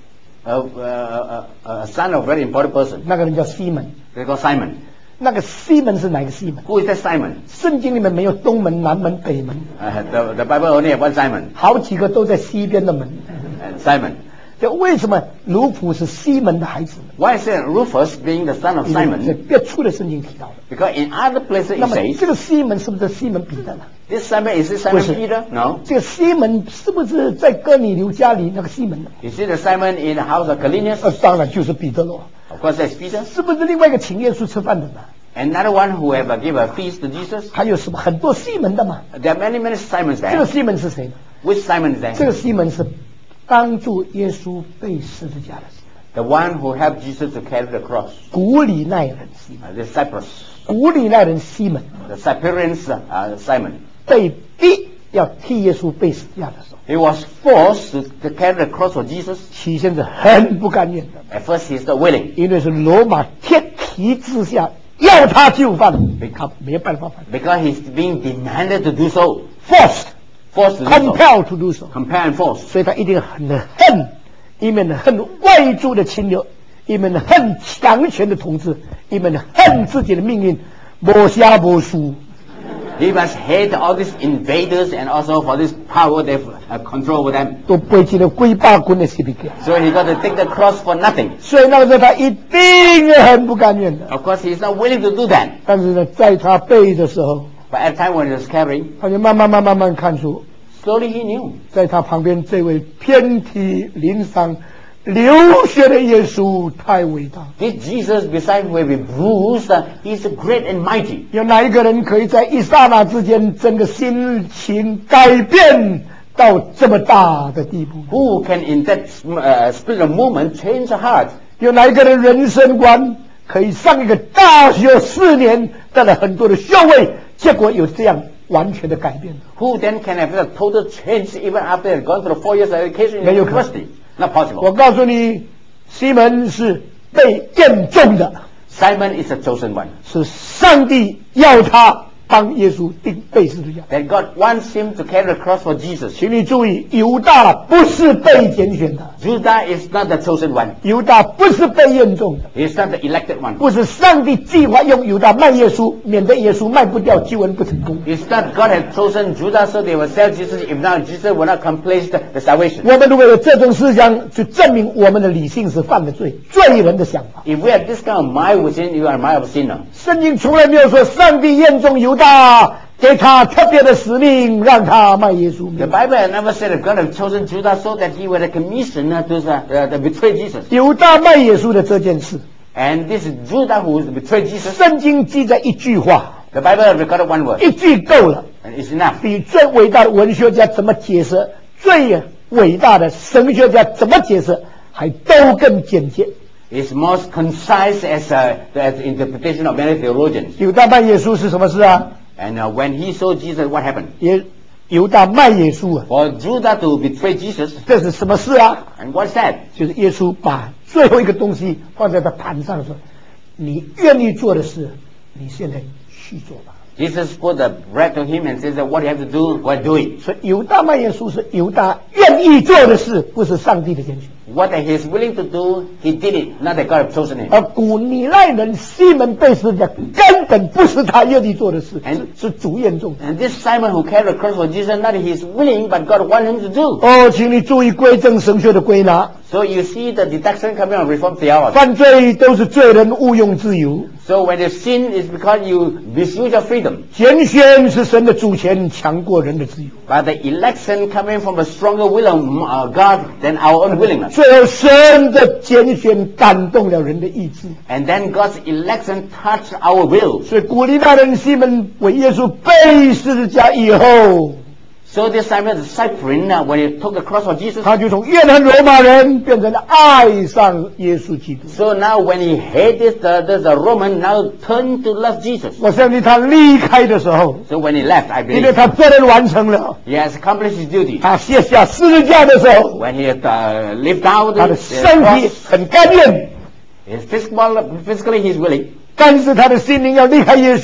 a son of a very important person. 那个人叫西门。 They call Simon. 那个西门是哪一个西门？ Who is that Simon? 圣经里面没有东门、南门、北门， The Bible only have one Simon. 好几个都在西边的门。 And Simon. 这为什么卢普是西门的孩子呢？ Why is it Rufus being the son of 因为在 Simon? 别处的圣经提到的。 Because in other places 那 it 么 says, 这个西门是不是西门彼得呢？ this Simon, is this 不 Simon 是 Peter? No. 这个西门是不是在哥尼流家里那个西门呢？ Is it the Simon in the house of Calenius? 当然就是彼得喽。 Of course that's Peter. 是不是另外一个请耶稣吃饭的呢？ Another one who have give a feast to Jesus. 还有什么很多西门的嘛？ There are many, many Simons 这个 there. 西门是谁呢？ Which Simon is 这 there? 个西门是帮助耶稣背十字架的西门， The one who helped Jesus to carry the cross. 古里奈人西门， The Cyprus. 古里奈人西门 The Cyprians Simon. 被逼要替耶稣背十字架的时候， He was forced to carry the cross for Jesus. 起先是很不甘愿的， At first he's not willing. 因为是罗马铁蹄之下要他就范，他没办法反 Because he's being demanded to do so. ，forced Forced to do so. compelled to do so， Compare and force. 所以他一定很恨，一面的恨外族的侵略，一面的恨强权的统治，一面的恨自己的命运，没下没输。 He must hate all these invaders and also for this power they have control over them. 都背起了龟巴棍的西比克， So he got to take the cross for nothing. 所以那个时候他一定很不甘愿的。 Of course he's not willing to do that. 但是呢，在他背的时候， But at the time when he was carrying, 他就慢慢看出， slowly he knew. 在他旁边这位遍体鳞伤、流血的耶稣太伟大。 This Jesus beside who will be bruised, he's great and mighty. 有哪一个人可以在一刹那之间，整个心情改变到这么大的地步？ Who can in that split of moment change the heart? 有哪一个人人生观可以上一个大学4年，带了很多的学位，结果有这样完全的改变？ Who then can have a total change even after they have gone through 4 years of education in 没有可能。 university? Not possible. 我告诉你，西门是被验中的， Simon is a chosen one. 是上帝要他帮耶稣背十字架。 That God wants him to carry the cross for Jesus. 请你注意，犹大不是被拣选的， Judah is not the chosen one. 犹大不是被验中的， He is not the elected one. 不是上帝计划用犹大卖耶稣，免得耶稣卖不掉，救恩不成功。 It's not God had chosen Judah so they will sell Jesus. If not, Jesus will not accomplish the salvation. 我们如果有这种思想，就证明我们的理性是犯了罪，罪人的想法。 If we have this kind of mind within, you are a mind of a sinner. 圣经从来没有说上帝验中犹大，给他特别的使命，让他卖耶稣。 The Bible has never said that God had chosen Judah so that he would have commissioned to betray Jesus. 犹大卖耶稣的这件事， And this is Judah who betrayed Jesus. 圣经记载一句话， The Bible has recorded one word. 一句够了。 And it's enough. 比最伟大的文学家怎么解释，最伟大的神学家怎么解释，还都更简洁。 It's most concise as the interpretation of many theologians. 犹大卖耶稣是什么事啊？ And when he saw Jesus, what happened? 犹大卖耶稣啊， For Judah to betray Jesus, 这是什么事啊？ and what's that? 就是耶稣把最后一个东西放在他盘上说：“你愿意做的事，你现在去做吧。 Jesus put the bread to him and says that what you have to do, well, do it. ” 所以犹大卖耶稣是犹大愿意做的事，不是上帝的拣选。 What he is willing to do, he did it, not that God had chosen him. 而古尼赖人西门被十字架根本不是他愿意做的事，是主验中的。 And this Simon who carried the cross for Jesus, not he is willing, but God wanted him to do. 哦，请你注意归正神学的归纳， So you see the deduction coming on Reformed theology. 犯罪都是罪人误用自由， So when you sin, it's because you misuse your freedom. 拣选是神的主权强过人的自由。 But the election coming from a stronger will of God than our own willingness. 最后，神的拣选感动了人的意志， And then God's election touched our will. 所以古利奈人西门为耶稣背十字架以后， So this Simon the Cyprian, when he took the cross for Jesus, 他就从怨恨罗马人变成了爱上耶稣基督。 so now when he hated the Roman, now turned to love Jesus. 我相信他离开的时候， So when he left, I 因为 believe, 他责任完成了， he has accomplished his duty. 他卸下十字架的时候， When he had lived out 他的 the 身体 cross, 很甘愿， physically he's willing, 但是他的心灵要离开耶稣，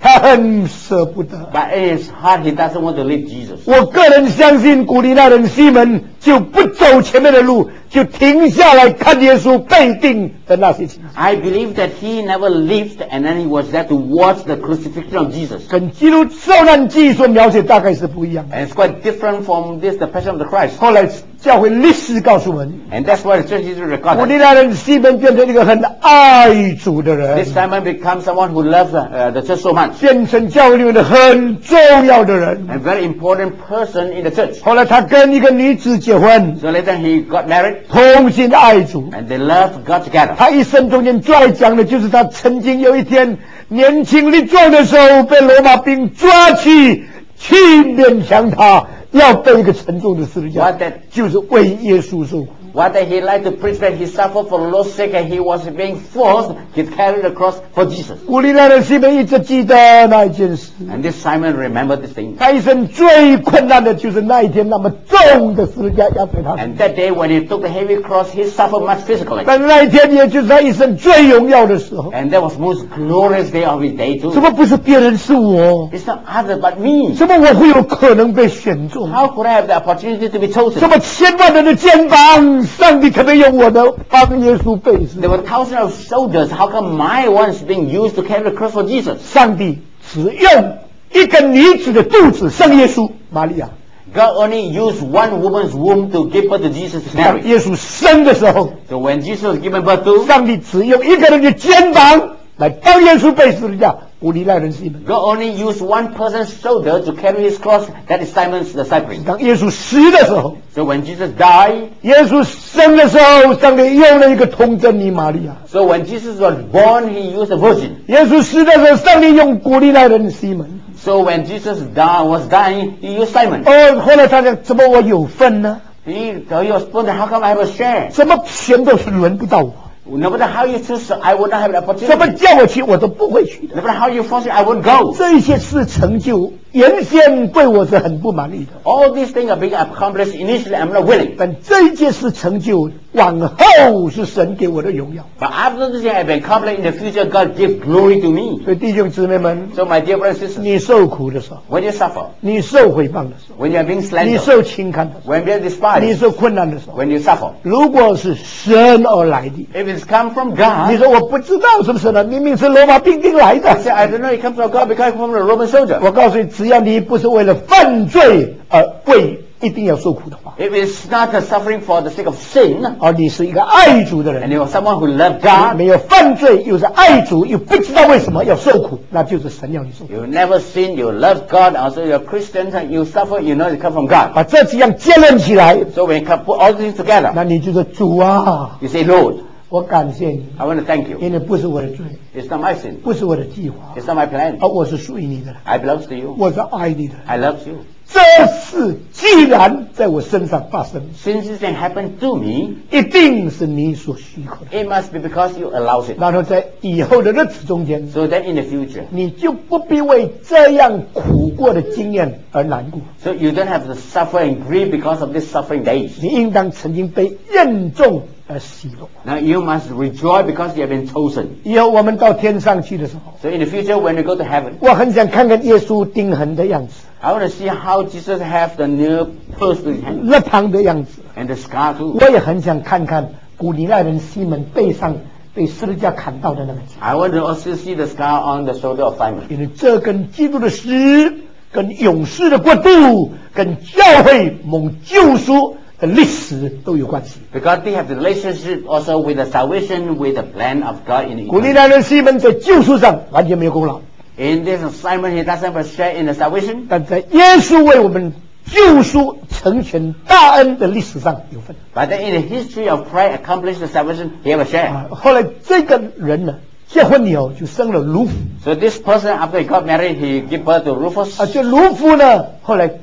他很舍不得。 But in his heart, he doesn't want to leave Jesus. 我个人相信古利奈人西门就不走前面的路，就停下来看耶稣被定的那些情景， I believe that he never lived and then he was there to watch the crucifixion of Jesus. 跟基督受难记所描写大概是不一样的。 And it's quite different from this, the Passion of the Christ. 后来教会历史告诉我们， And that's why the church history 古 recorded. 利奈人西门变成一个很爱主的人， This Simon becomes someone who loves the church so much. 变成教会里面的很重要的人。 A very important person in the church. 后来他跟一个女子结婚， So later he got married 同心爱主。 and they loved God together. 他一生中间最爱讲的就是他曾经有一天年轻力壮的时候被罗马兵抓去勉强他要背一个沉重的十字架 What that-， 就是为耶稣受苦。 What that he liked to preach that he suffered for the Lord's sake and he was being forced to carry the cross for Jesus. 古利奈人西门一直记得那一件事， And this Simon remembered this thing. 他一生最困难的就是那一天那么重的十字架压在他身 And that day when he took the heavy cross, he suffered much physically. 但那一天也就是他一生最荣耀的时候。 And that was most glorious day of his day 什 too. 么不是别人，是我？ It's not other but me. 什么我会有可能被选中？ How could I have the opportunity to be 什 chosen? 么千万人的肩膀，上帝可能用我的帮耶稣背诗 There。were thousands of soldiers. How come my one is being used to carry the cross for Jesus? 上帝只用一个女子的肚子生耶稣，玛利亚。 God only used one woman's womb to give birth to Jesus to 当 Mary. 耶稣生的时候， So when Jesus was given birth to, 上帝只用一个人的肩膀来帮耶稣背十字架。古利奈人西门。 God only used one person's shoulder to carry his cross. That is Simon's the Cyprian. 当耶稣死的时候， So when Jesus died, 耶稣生的时候，上帝用了一个童贞女玛利亚。 so when Jesus was born, he used a virgin. 耶稣死的时候，上帝用古利奈人西门。 So when Jesus was dying, he used Simon. 后来他讲，怎么我有份呢？ He was wondering, how come I have a share? 什么选都是轮不到我， No matter how you choose, I would not have the 什么 opportunity. 叫我去，我都不会去的。 No matter how you force it, I wouldn't go. 这些事成就，原先对我是很不满意的， All these things are being accomplished. Initially, I'm not willing. 但这一件事成就，往后是神给我的荣耀。 But after this thing has been accomplished in the future, God gives glory to me. 所以弟兄姊妹们， So my dear brothers and sisters, 你受苦的时候， when you suffer, 你受诽谤的时候， when you are being 你 slandered, 受轻看的时候， when you are 你 despised, 受困难的时候， when you suffer, 如果是神而来的， if it's come from 你 God, 说我不知道是不是呢？明明是罗马兵丁来 I 的。 say, I don't know, it comes from God because it comes from the Roman soldier. 我告诉你，只要你不是为了犯罪而一定要受苦的话， If it's not a suffering for the sake of sin, 而你是一个爱主的 and 人， you are someone who loves God, 没有犯罪，又是爱主，又不知道为什么要受苦，那就是神要你受苦。 you never sin, you love God, also you're a Christian, and you suffer, you know it comes from God. 把这几样结论起来， So when you put all these together, 那你就说主啊， you say, Lord, 我感谢你， I want to thank you. 因为不是我的罪， It's not my sin. 不是我的计划， It's not my plan. 而我是属于你的人， I belong to you. 我是爱你的人。 I love you. 这事既然在我身上发生， Since this thing happened to me, 一定是你所许可的。 it must be because you allow it. 然后在以后的日子中间， So that in the future, 你就不必为这样苦过的经验而难过。 so you don't have to suffer and grieve because of these suffering days. 你应当曾经被认中而喜乐。 Now you must rejoice because you have been chosen. 以后我们到天上去的时候， So in the future, when you go to heaven, 我很想看看耶稣钉痕的样子， I want to see how Jesus have the nail pierced to his hand 肋旁的样子。 and the scar too. 我也很想看看古利奈人西门背上被十字架砍到的那个结， I want to also see the scar on the shoulder of Simon. 因为这跟基督的死、跟勇士的国度、跟教会蒙救赎的历史都有关系。 Because they have the relationship also with the salvation, with the plan of God in 古利 it. 奈人西门在救赎上完全没有功劳， In this Simon, he doesn't have a share in the salvation. 但在耶稣为我们救赎成全大恩的历史上有份。 But then in the history of Christ accomplished the salvation, he have a share. 后来这个人呢，结婚以后就生了卢夫， So this person, after he got married, he gave birth to Rufus. 这卢夫呢，后来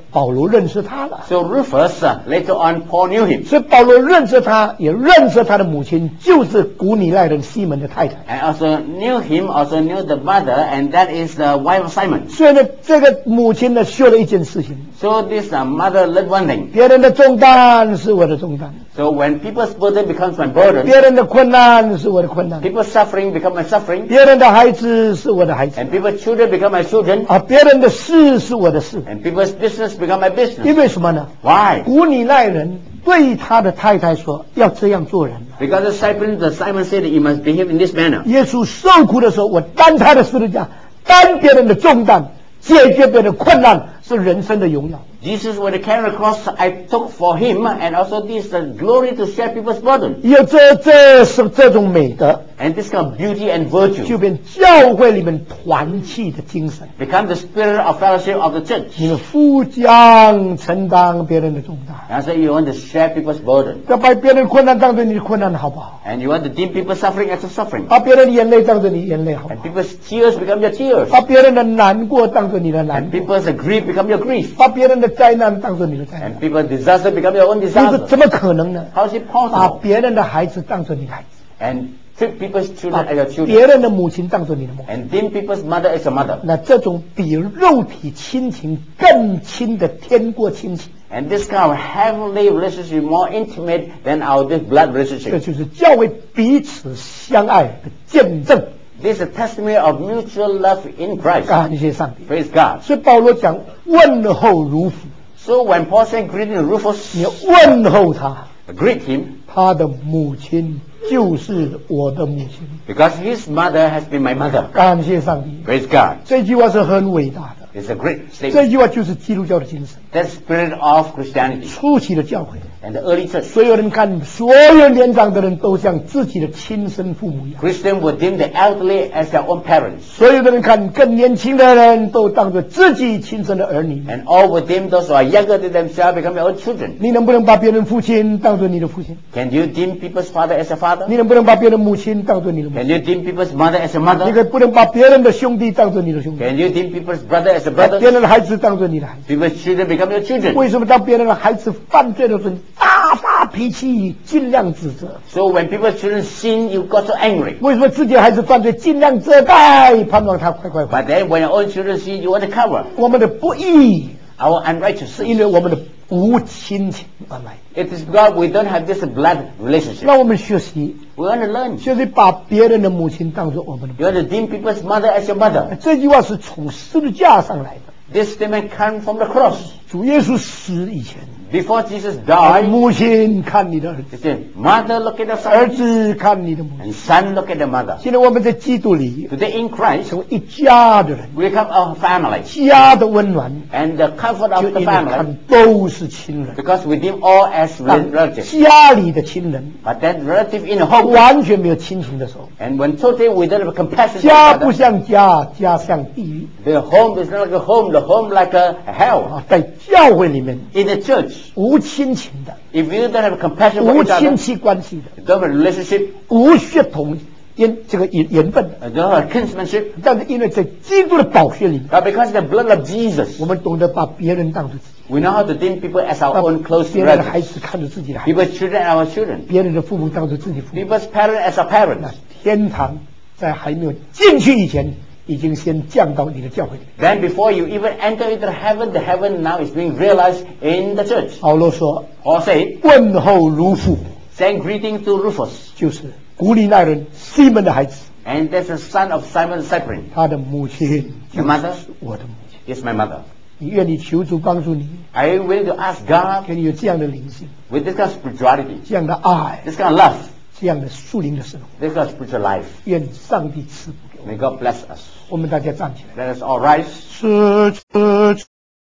保罗认识他了。 So Rufus, later on, Paul knew him. 所以保罗认识他，也认识他的母亲，就是古尼赖人西门的太太。 And also knew him, also knew the mother, and that is the wife of Simon. 所以呢，这个母亲呢，学了一件事情： So this mother learned one thing. 别人的重担是我的重担， So when people's burden becomes my burden, 别人的困难是我的困难， people's suffering become my suffering, 别人的孩子是我的孩子， and people's children become my children, 啊，别人的事是我的事。 and people's business become my 因 business. 为什么呢？ Why? 古尼赖人对他的太太说：“要这样做人。” Because Simon said that you must behave in this manner. 耶稣受苦的时候，我担他的十字架，担别人的重担，解决别人的困难，是人生的荣耀。 Jesus, when he carried the cross, I took for him, and also this the glory to share people's burden. 有这种美德， And this kind of beauty and virtue 就变教会里面团契的精神。 become the spirit of fellowship of the church. 你们互相承担别人的重担， And so you want to share people's burden. 要把别人的困难当作你的困难，好不好？ And you want to deem people's suffering as a suffering. 把别人的眼泪当作你眼泪，好不 And 好？ people's tears become your tears. 把别人的难过当作你的难 And 过， people's grief become your grief. 把别人的灾难当作你的灾难， And people's disaster become your own 这 disaster. 怎么可能呢？ How is it 把 possible? 别人的孩子当作你的孩子， And treat people's 把 children as your children. 别人的母亲当作你的母亲， And deem people's mother as your mother. 那这种比肉体亲情更亲的天国亲情， And this kind of heavenly relationship more intimate than our this blood 这 relationship. 就是教会彼此相爱的见证。 This is a testimony of mutual love in Christ. 感谢上帝。 Praise God. 所以保罗讲问候如父， So when Paul said greeting to 你 Rufus, 要问候他， greet him 他的母亲就是我的母亲。 because his mother has been my mother. 感谢上帝， Praise God. 这句话是很伟大的， It's a great 这 statement. 句话就是基督教的精神， That's the spirit of Christianity 初期的教会。 and the early church. 所有人看，所有年长的人都像自己的亲生父母一样。 Christians would deem the elderly as their own parents. 所有的人看，更年轻的人都当作自己亲生的儿女。 And all would deem those who are younger than themselves become their own children. 你能不能把别人父亲当作你的父亲？ Can you deem people's father as a father? 你能不能把别人母亲当作你的母 Can 亲？ you deem people's mother as a 你 mother? 可以不能把别人的兄弟当作你的兄弟， Can you deem people's brother as a 把 brother? 别人的孩子当作你的孩子。 People's children become your children. 为什么当别人的孩子犯罪的时候，你大发脾气，尽量指责？ So when people's children sin, you got so angry. 为什么自己的孩子犯罪，尽量遮盖，盼望他快快回来？ But then when your own children sin, you want to cover 我们的不义 our 是 unrighteousness. 因为我们的无亲情而来。 It is because we don't have this blood relationship. 让我们学习， We want to learn. 就是把别人的母亲当作我们的母 You want to deem people's mother as your mother. 亲。这句话是从十字架上来的。 This statement comes from the cross. 主耶稣死以前， Before Jesus died, 母亲看你的儿 he 子， said, Mother, look at the 儿 son, 子看你的母亲。 and son, look at the mother. 现在我们在基督里 Today in Christ, 成为一家的人， we become a family. 家的温暖 And the comfort 就 of 因 the 为 family, 看都是亲人。 because we deem all as relatives. 家里的亲人 But that relative in the home, 完全没有亲情的时候， and when totally we don't have compassion for 家 each 不 other, 像家，家像地狱 the home is not like a home, the home like a hell. 啊！在教会里面 In the church, 无亲情的， if you don't have compassion for 无 each 亲 other, 戚关系的， don't have a relationship, 无血统这个缘分的。 don't have kinsmanship, 但是因为在基督的宝血里面， but because the blood of Jesus, 我们懂得把别人当作自己， we know how to deem people as our 把 own close 别人的孩 relatives. 子看作自己的孩子， People's children are our children. 别人的父母当作自己父母。 People's parents as our 那 parents. 天堂在还没有进去以前，已经先降到你的教会里。 Then before you even enter into heaven, the heaven now is being realized in the church. 保罗说 Paul said, 问候如父， send greeting to Rufus. 就是古里奈人西门的孩子， And that's the son of Simon the Cyprian. 他的母亲 The mother 我的母亲。 is my mother. 你愿意求主帮助你， Are you willing to ask God 给你有这样的灵性， with this kind of spirituality, 这样的爱， this kind of love, 这样的属灵的生活？ this kind of spiritual life? 愿上帝赐福给我们。 May God bless us. 我们大家站起来。 Let us all rise.